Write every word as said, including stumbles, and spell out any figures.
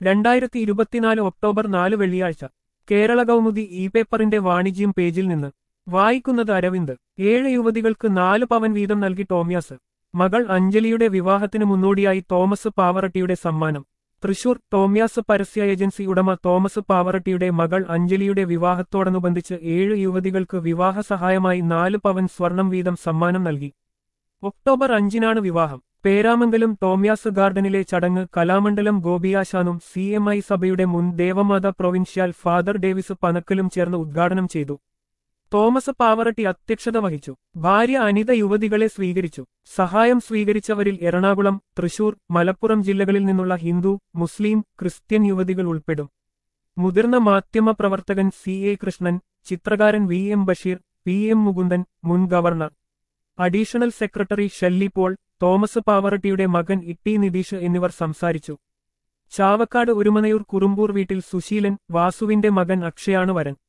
രണ്ടായിരത്തി ഇരുപത്തിനാല് ഒക്ടോബർ നാല് വെള്ളിയാഴ്ച കേരള കൗമുദി ഇ പേപ്പറിന്റെ വാണിജ്യം പേജിൽ നിന്ന് വായിക്കുന്നത് അരവിന്ദ്. ഏഴ് യുവതികൾക്ക് നാല് പവൻ വീതം നൽകി ടോമിയാസ്. മകൾ അഞ്ജലിയുടെ വിവാഹത്തിന് മുന്നോടിയായി തോമസ് പാവറട്ടിയുടെ സമ്മാനം. തൃശൂർ. ടോമിയാസ് പരസ്യ ഏജൻസി ഉടമ തോമസ് പാവറട്ടിയുടെ മകൾ അഞ്ജലിയുടെ വിവാഹത്തോടനുബന്ധിച്ച് ഏഴ് യുവതികൾക്ക് വിവാഹ സഹായമായി നാല് പവൻ സ്വർണം വീതം സമ്മാനം നൽകി. ഒക്ടോബർ അഞ്ചിനാണ് വിവാഹം. പേരാമംഗലം ടോമിയാസ് ഗാർഡനിലെ ചടങ്ങ് കലാമണ്ഡലം ഗോപിയാശാനും സി എം ഐ സഭയുടെ മുൻ ദേവമാത പ്രൊവിൻഷ്യൽ ഫാദർ ഡേവിസ് പനക്കലും ചേർന്ന് ഉദ്ഘാടനം ചെയ്തു. തോമസ് പാവറട്ടി അധ്യക്ഷത വഹിച്ചു. ഭാര്യ അനിത യുവതികളെ സ്വീകരിച്ചു. സഹായം സ്വീകരിച്ചവരിൽ എറണാകുളം, തൃശൂർ, മലപ്പുറം ജില്ലകളിൽ നിന്നുള്ള ഹിന്ദു, മുസ്ലിം, ക്രിസ്ത്യൻ യുവതികൾ ഉൾപ്പെടും. മുതിർന്ന മാധ്യമ പ്രവർത്തകൻ സി എ കൃഷ്ണൻ, ചിത്രകാരൻ V M Basheer, P M Mukundan, മുൻ governor, additional secretary Shelly Paul, Thomas പാവറട്ടിയുടെ മകൻ ഇട്ടി നിതീഷ് എന്നിവർ സംസാരിച്ചു. ചാവക്കാട് ഒരുമനയൂർ കുറുമ്പൂർ വീട്ടിൽ സുശീലൻ, വാസുവിന്റെ മകൻ അക്ഷയാണ് വരൻ.